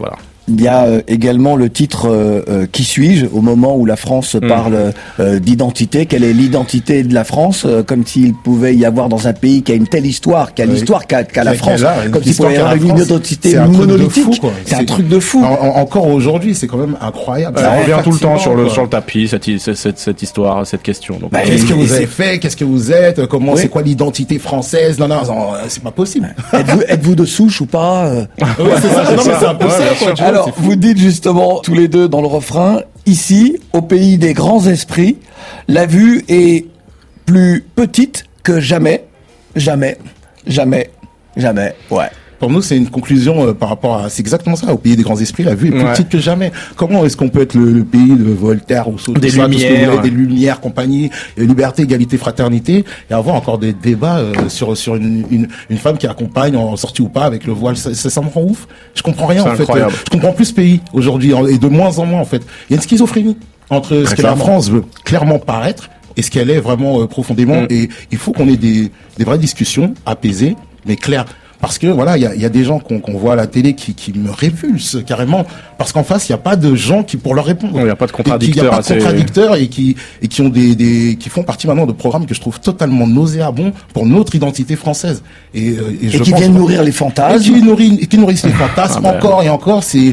Il y a également le titre Qui suis-je au moment où la France parle d'identité. Quelle est l'identité de la France comme s'il pouvait y avoir dans un pays qui a une telle histoire, qui a l'histoire qu'a la France, comme s'il pouvait y avoir une identité monolithique. C'est un truc de fou. Encore aujourd'hui, c'est quand même incroyable. Ça revient tout le temps sur le tapis, cette histoire, cette question. Donc, qu'est-ce que vous avez fait? Qu'est-ce que vous êtes? Comment, c'est quoi l'identité française? Non, c'est pas possible. Êtes-vous de souche ou pas? C'est ça. Non, mais c'est un peu ça, quoi. Alors, vous dites justement tous les deux dans le refrain, ici, au pays des grands esprits, la vue est plus petite que jamais, jamais, jamais, jamais. Ouais. Pour nous, c'est une conclusion par rapport à... C'est exactement ça. Au pays des grands esprits, la vue est plus petite que jamais. Comment est-ce qu'on peut être le pays de Voltaire, Rousseau, des Lumières, des Lumières, compagnie, liberté, égalité, fraternité, et avoir encore des débats sur une femme qui accompagne en sortie ou pas avec le voile? Ça me rend ouf. Je comprends rien, en fait. Je comprends plus ce pays aujourd'hui, et de moins en moins, en fait. Il y a une schizophrénie entre ce que la France veut clairement paraître et ce qu'elle est vraiment profondément. Et il faut qu'on ait des vraies discussions apaisées, mais claires. Parce que voilà, il y a des gens qu'on voit à la télé qui me révulsent carrément, parce qu'en face il n'y a pas de gens qui pour leur répondre. Il n'y a pas de contradicteurs. Il n'y a pas de contradicteurs et qui ont qui font partie maintenant de programmes que je trouve totalement nauséabonds pour notre identité française. Et qui viennent nourrir les fantasmes. Et qui nourrissent les fantasmes encore et encore. C'est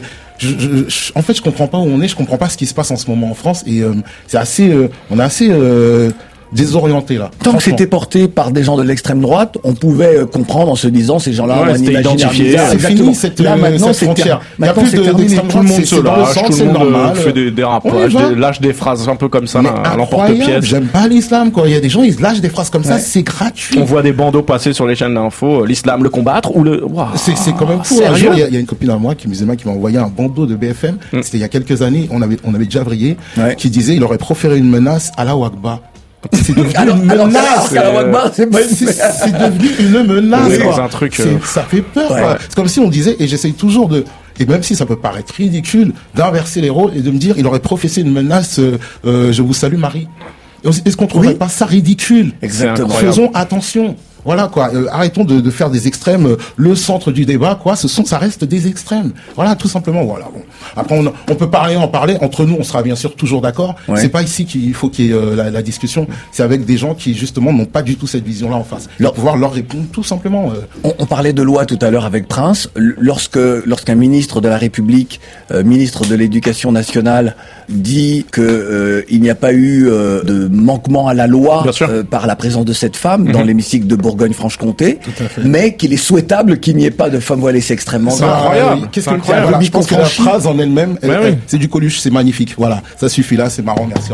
en fait, je comprends pas où on est, je comprends pas ce qui se passe en ce moment en France, et c'est assez, on est assez désorienté là. Tant que c'était porté par des gens de l'extrême droite, on pouvait comprendre en se disant ces gens-là ont un imaginaire bizarre. C'est fini cette frontière. Il y a plus d'extrême droite, tout le monde se lâche, tout le monde fait des dérapages, lâche des phrases un peu comme ça à l'emporte-pièce. J'aime pas l'islam, quoi. Il y a des gens, ils lâchent des phrases comme ça, c'est gratuit. On voit des bandeaux passer sur les chaînes d'infos, l'islam, le combattre ou le... C'est quand même fou. Un jour, il y a une copine à moi, musulmane, qui m'a envoyé un bandeau de BFM. C'était il y a quelques années, on avait déjà vrillé, qui disait il aurait proféré une menace à la Wakba. C'est devenu une menace. C'est devenu une menace. C'est un truc. Ça fait peur. Quoi. C'est comme si on disait, et j'essaye toujours et même si ça peut paraître ridicule, d'inverser les rôles et de me dire, il aurait professé une menace, je vous salue Marie. Est-ce qu'on trouverait pas ça ridicule? Exactement. Faisons attention. Voilà quoi, arrêtons de faire des extrêmes le centre du débat, quoi. Ça reste des extrêmes. Voilà, tout simplement. Voilà. Bon. Après, on peut en parler entre nous. On sera bien sûr toujours d'accord. C'est pas ici qu'il faut qu'il y ait la discussion. C'est avec des gens qui justement n'ont pas du tout cette vision-là en face. Pouvoir leur répondre tout simplement. On parlait de loi tout à l'heure avec Prince. Lorsqu'un ministre de la République, ministre de l'Éducation nationale, dit que il n'y a pas eu de manquement à la loi par la présence de cette femme dans l'hémicycle de Bourgogne-Franche-Comté, mais qu'il est souhaitable qu'il n'y ait pas de femmes voilées, c'est extrêmement grave. Incroyable. Qu'est-ce que voilà, je pense que la phrase en elle-même, c'est du Coluche, c'est magnifique. Voilà, ça suffit là, c'est marrant, merci.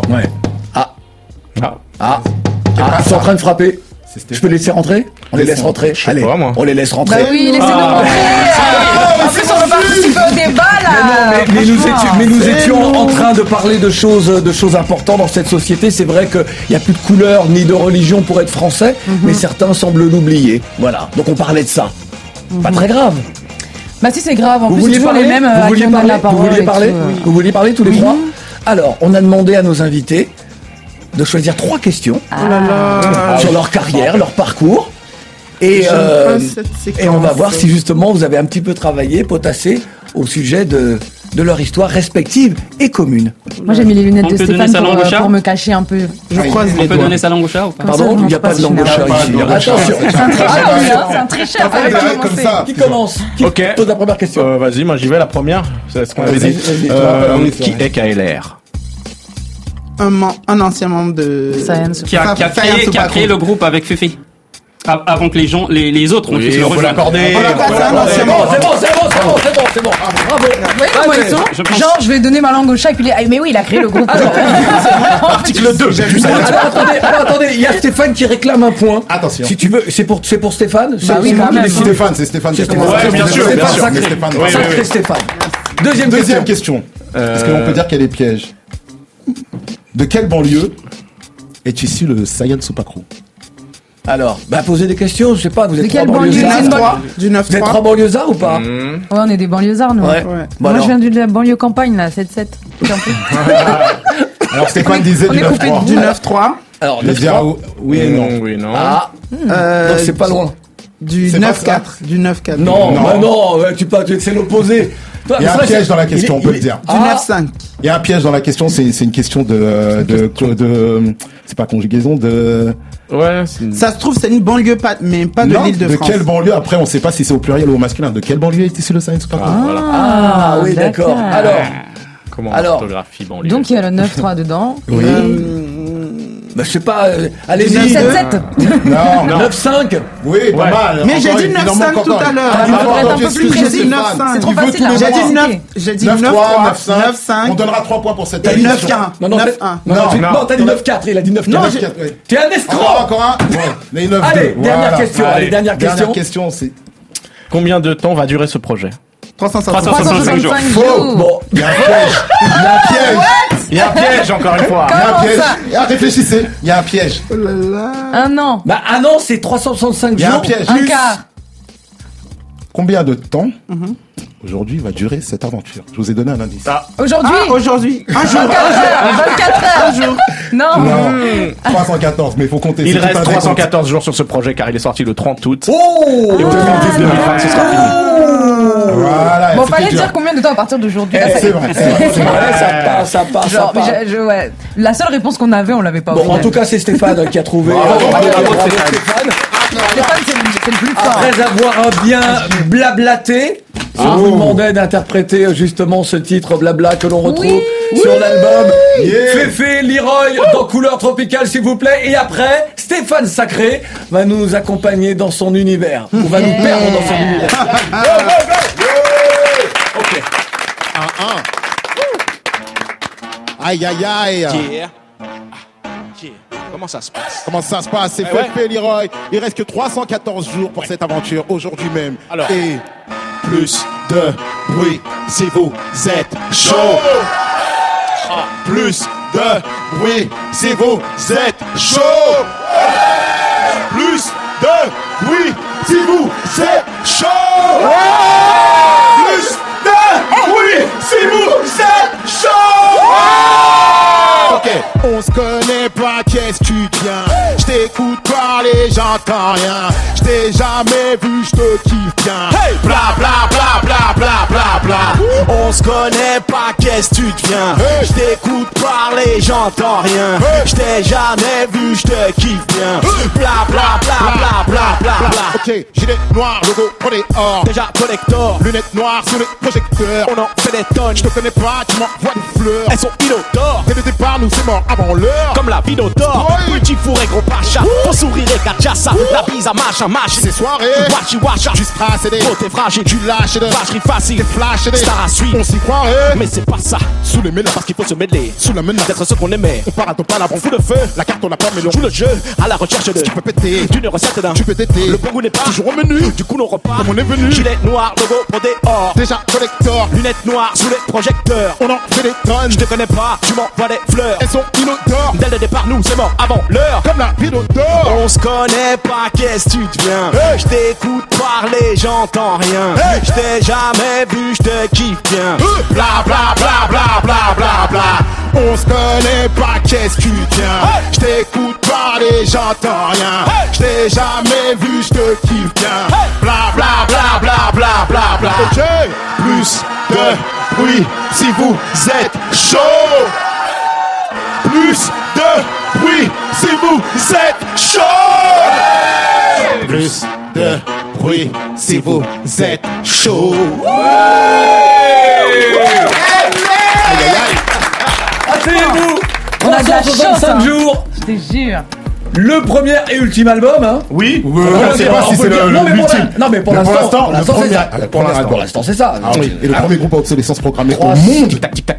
Ils sont en train de frapper. Je peux les laisser rentrer? On les laisse rentrer. Allez, on les laisse rentrer. Bah oui, laissez-nous rentrer. En plus, on va participer au débat là. Mais nous étions en train de parler de choses importantes dans cette société. C'est vrai qu'il n'y a plus de couleur ni de religion pour être français, mais certains semblent l'oublier. Voilà. Donc on parlait de ça. Pas très grave. Bah si, c'est grave. En plus, c'est toujours les mêmes à qui on donne la parole. Vous vouliez parler tous les trois? Alors, on a demandé à nos invités de choisir 3 questions sur leur carrière, leur parcours. Et on va voir si justement vous avez un petit peu travaillé, potassé au sujet de leur histoire respective et commune. Moi j'ai mis les lunettes de Stéphane pour me cacher un peu. On peut donner sa langue au chat ou pas? Pardon, il n'y a pas de langue au chat ici. Attention, c'est un tricheur. Qui commence? Qui pose la première question? Vas-y, moi j'y vais, la première. C'est ce qu'on avait dit. Qui est KLR? Un ancien membre de Science qui a créé le groupe avec Fifi. Avant que les autres puissent le rejoindre. C'est bon. Bravo. Genre, je vais donner ma langue au chat et puis mais oui, il a créé le groupe. Article 2. Attendez, il y a Stéphane qui réclame un point. Attention. Si tu veux, c'est pour Stéphane. Bah oui, quand même. C'est Stéphane. Ouais, bien sûr. Sacré Stéphane. Deuxième question. Est-ce qu'on peut dire qu'elle est piège? De quelle banlieue est issu le Sayan Supakro? Alors, posez des questions, je sais pas, vous êtes 3 banlieusards? Du 9-3. Vous êtes 3 banlieusards ou pas? Ouais, on est des banlieusards, nous. Ouais. Moi, je viens de la banlieue campagne, là, 7-7. Alors, Stéphane disait du 9-3. Du 9-3. Alors, 9-3. Oui et non. Ah. Donc, c'est pas loin. Du 9-4. Du 9-4. Non, c'est l'opposé. Il y a un piège dans la question, on peut le dire. Du 9-5. Il y a un piège dans la question, c'est une question de c'est pas conjugaison de. Ouais. Ça se trouve, c'est une banlieue, mais pas de l'Île-de-France. De quelle banlieue? Après, on sait pas si c'est au pluriel ou au masculin. De quelle banlieue est ici le Science Park? Ah, oui, d'accord. Alors, orthographie banlieue. Donc il y a le 9-3 dedans. Oui. Bah, je sais pas, allez-y. 9-7. Non. 9-5. Oui, pas mal. Mais j'ai dit 9-5 tout à l'heure. J'ai dit 9-5. C'est trop facile. J'ai dit 9-3, 9-5. On donnera 3 points pour cette Et émission. 9-1. Non, t'as dit 9-4. Il a dit 9-4. T'es un escroc. Encore un. Mais 9-2. Allez, dernière question. Dernière question, c'est combien de temps va durer ce projet? 365 jours. Faux. Bon, il y a un piège. Il y a un piège, encore une fois. Il y a un piège. Réfléchissez. Il y a un piège. Un an. Bah, un an, c'est 365 jours. Il y a un piège. Un quart. Combien de temps aujourd'hui va durer cette aventure? Je vous ai donné un indice. Aujourd'hui. Un jour. 24 heures. Un jour. Non. 314, mais il faut compter. Il reste 314 jours sur ce projet car il est sorti le 30 août. Oh! Et au 2019, ce sera fini. Voilà. Bon, fallait dire combien de temps à partir d'aujourd'hui. C'est vrai. Ça part. La seule réponse qu'on avait, on l'avait pas. Bon, en tout cas, c'est Stéphane qui a trouvé. Bravo, Stéphane. Stéphane, c'est le plus fort. Après avoir bien blablaté, je vous demandais d'interpréter justement ce titre blabla que l'on retrouve sur l'album Féfé Leroy dans Couleur Tropicale, s'il vous plaît. Et après, Stéphane Sacré va nous accompagner dans son univers. On va nous perdre dans son univers. Ok. Aïe, aïe, aïe. Comment ça se passe? C'est Féfé Leroy. Il reste que 314 jours pour cette aventure, aujourd'hui même. Alors. Et plus de bruit si vous êtes chaud. Plus de bruit si vous êtes chaud. Plus de bruit si vous êtes chaud. Plus de bruit si vous êtes chaud. Ok, on se connaît pas, qu'est-ce que tu viens? J't'écoute parler, j'entends rien. J't'ai jamais vu, j'te kiffe bien. Hey, bla bla bla bla bla bla bla. On se connaît pas, qu'est-ce que tu viens? J't'écoute parler, j'entends rien. J't'ai jamais vu, j'te kiffe bien. Bla bla bla bla bla bla bla. Ok, gilet noir, logo dehors. Déjà collector, lunettes noires sous les projecteurs. On en fait des tonnes, j'te connais pas, tu m'envoies des fleurs. Elles sont inodores. Dès le départ, nous c'est mort avant l'heure. Comme la vie d'Odor. Petit fourré, gros pacha. Ton sourire et kachassa. La bise à machin, machin. C'est soirée. Wachi wacha. Juste tracé des. Côté fragile. Tu lâches des. Vacherie facile. Des flashs des. Star à suivre. On s'y croirait. Mais c'est pas ça. Sous les menaces parce qu'il faut se mêler. Sous la menace d'être ce qu'on aimait. On part à ton palabre. On fout le feu. La carte on a peur mais l'on joue le jeu. À la recherche de. Tu peux péter. D'une recette d'un. Tu peux téter. Le bon goût n'est pas toujours au menu. Du coup, on repart. Comme on est venu. Gilet noir, logo pour dehors. Déjà collector. Lunettes noires sous les projecteurs. On en fait des tonnes. Je te connais pas. Tu m'envoies des fleurs. Elles sont inodores. Dès le départ, nous c'est mort avant l'heure. Comme la vie d'Odor. On se connaît pas, qu'est-ce que tu deviens? Je t'écoute parler, j'entends rien. Je t'ai jamais vu, je te kiffe bien. Bla bla bla bla bla bla bla. On se connaît pas, qu'est-ce que tu deviens? Je t'écoute parler, j'entends rien. Je t'ai jamais vu, je te kiffe bien. Bla bla bla bla bla bla bla. Ok. Plus de bruit si vous êtes chaud. Plus de bruit si vous êtes chaud. Plus de bruit si vous êtes chaud. Asseyez-vous. On a de la chance, 365 jours. Je te jure. Le premier et ultime album, hein? Oui. Je sais pas si c'est l'ultime. Non, mais pour l'instant, c'est ça. Pour l'instant, c'est ça. Et le premier groupe à obsolescence programmée au monde.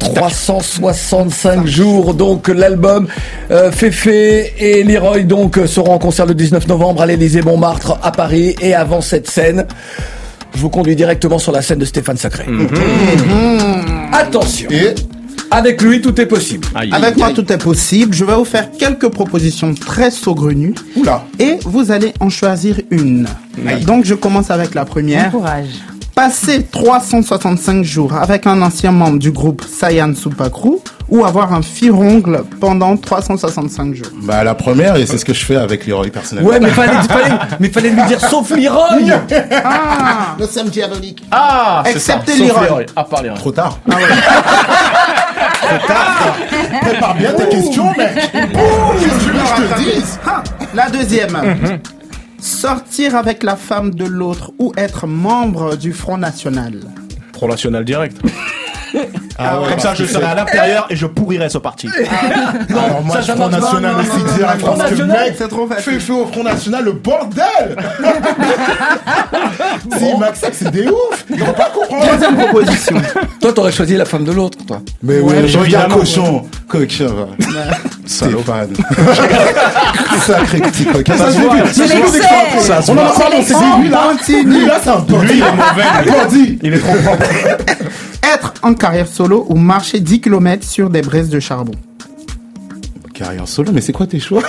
365 jours, donc l'album Féfé et Leroy donc seront en concert le 19 novembre à l'Élysée Montmartre à Paris. Et avant cette scène, je vous conduis directement sur la scène de Stéphane Sacré. Attention. Avec lui, tout est possible. Avec moi, tout est possible. Je vais vous faire quelques propositions très saugrenues. Oula. Et vous allez en choisir une. Donc, je commence avec la première. Bon courage. Passer 365 jours avec un ancien membre du groupe Sayan Supakru ou avoir un firongle pendant 365 jours. Bah la première, et c'est ce que je fais avec Leroy personnellement. Ouais, mais fallait lui dire sauf Leroy. Ah, le Sam diabolique. Ah, excepté Leroy. À part Leroy. Trop tard. Ah ouais. Trop tard. Prépare bien tes questions, mec. Qu'est-ce que je te dis? La deuxième. Sortir avec la femme de l'autre ou être membre du Front National. Front National direct. Ah ouais, comme ça, je serai à l'intérieur et je pourrirai ce parti. Non, alors moi, je Front National aussi direct. Front National, c'est trop facile. Fais au Front National, le bordel. Si Max, c'est des ouf. Ils vont pas comprendre. Deuxième proposition. Toi, t'aurais choisi la femme de l'autre, toi. Mais ouais, je regarde cochon. Cochon, Stéphane. Sacré petit coquin. Ça se voit. On en a parlé, c'est lui là. Lui là, c'est un bandit. Lui, il est mauvais. Bandit. Il est trop propre. Être en carrière solo ou marcher 10 km sur des braises de charbon. Carrière solo, mais c'est quoi tes choix?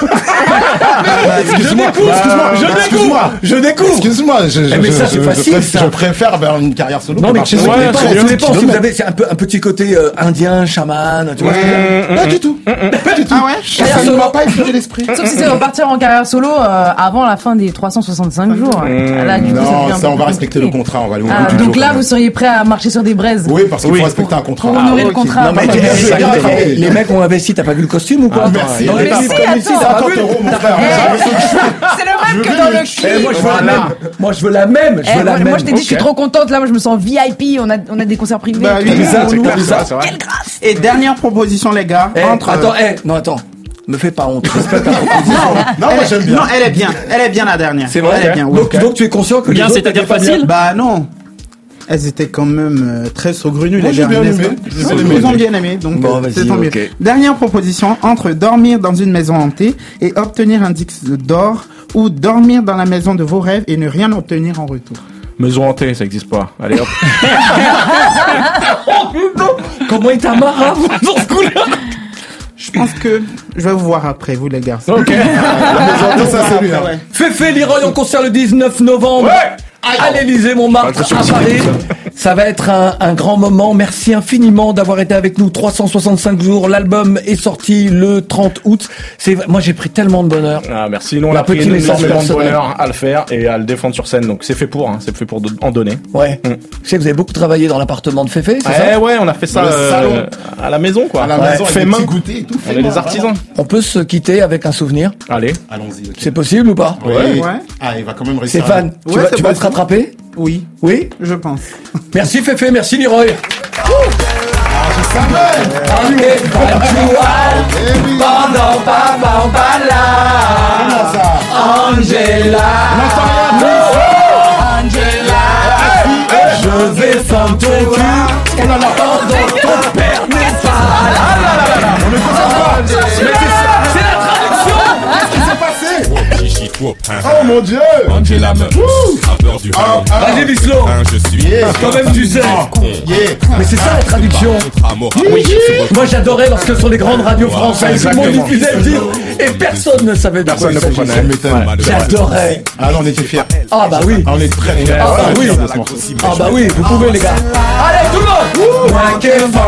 Je découvre. Excuse-moi, mais ça, c'est facile, ça. Je préfère une carrière solo. Non, mais marcher ça dépend si vous avez, c'est un petit côté indien, chaman, tu vois. Pas du tout. Pas du tout. Ah ouais? Ça ne m'a pas effleuré l'esprit. Sauf si c'est repartir en carrière solo avant la fin des 365 jours. Là, du coup, non, ça, on va respecter le contrat. On va aller au bout du jour. Donc là, vous seriez prêt à marcher sur des braises? Oui, parce qu'il faut respecter un contrat. Pour honorer le contrat. Les mecs ont investi, t'as pas vu le costume ou quoi? Merci. Non, mais si, attends. 50 € mon frère. C'est le même que dans le clip. Moi, je veux la même. Moi, je t'ai dit, je suis trop contente. Là, moi, je me sens VIP. On a des concerts privés. Bah oui, c'est ça. Quelle grâce! Et dernière proposition, les gars. Attends. Me fais pas honte. Respecte ta proposition. Non, moi j'aime bien. Non, elle est bien. Elle est bien la dernière. C'est vrai. Elle est bien. Oui. Donc tu es conscient que Bien, c'est-à-dire facile? Bah non. Elles étaient quand même très saugrenues, Moi, les j'ai gars. bien aimé. Ils ont bien aimé, donc Bon, c'est vas-y, tant mieux. ok. Dernière proposition, entre dormir dans une maison hantée et obtenir un disque d'or ou dormir dans la maison de vos rêves et ne rien obtenir en retour. Maison hantée, ça existe pas. Allez hop. comment il t'a marre dans ce coup-là? Je pense que je vais vous voir après, vous les gars. Ok. Ça, c'est bien. Féfé Leroy en concert le 19 novembre. À l'Élysée Montmartre, à Paris. Ça va être un grand moment. Merci infiniment d'avoir été avec nous 365 jours. L'album est sorti le 30 août. Moi, j'ai pris tellement de bonheur. Ah, merci. Nous, on a pris énormément de bonheur à le faire et à le défendre sur scène. Donc, c'est fait pour en donner. Ouais. Je sais que vous avez beaucoup travaillé dans l'appartement de Féfé, c'est ça? Ouais, on a fait ça à la maison, quoi. À la maison, fait avec main. des petits goûters et tout. On est des artisans. On peut se quitter avec un souvenir? Allez. Allons-y. C'est possible ou pas? Ouais. Ouais. Ah, il va quand même réussir. Stéphane, tu vas te rattraper? Oui. Oui? Je pense. Merci Féfé, merci Leroy. Je vais fendre ton cul pendant ton père n'est pas là. On est c'est la traduction. Qu'est-ce qui s'est passé? Oh mon Dieu! Angela me du Vas-y Bislo. Je suis quand même tu sais. Mais c'est ça la traduction. Moi j'adorais lorsque ce sont les grandes radios françaises, tout le monde diffusait le titre et personne ne savait de quoi il s'agissait. J'adorais. Ah non, on était fiers. Ah bah oui. On est très fiers. Ah bah oui. Ah bah oui, vous pouvez les gars. Allez tout le monde. Moi qui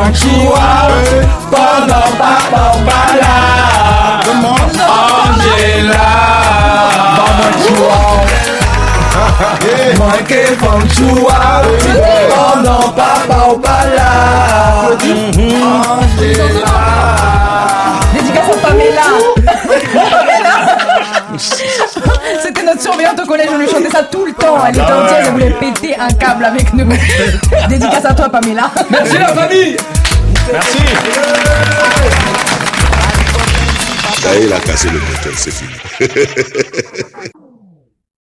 Angela. Moi que Fanchua, oh non, papa ou bala. Dédicace à Pamela. C'était notre surveillante au collège, on lui chantait ça tout le temps. Elle était entière, elle voulait péter un câble avec nous. Dédicace à toi, Pamela. Merci la famille. Merci. Ça y est, il a cassé le moteur, c'est fini.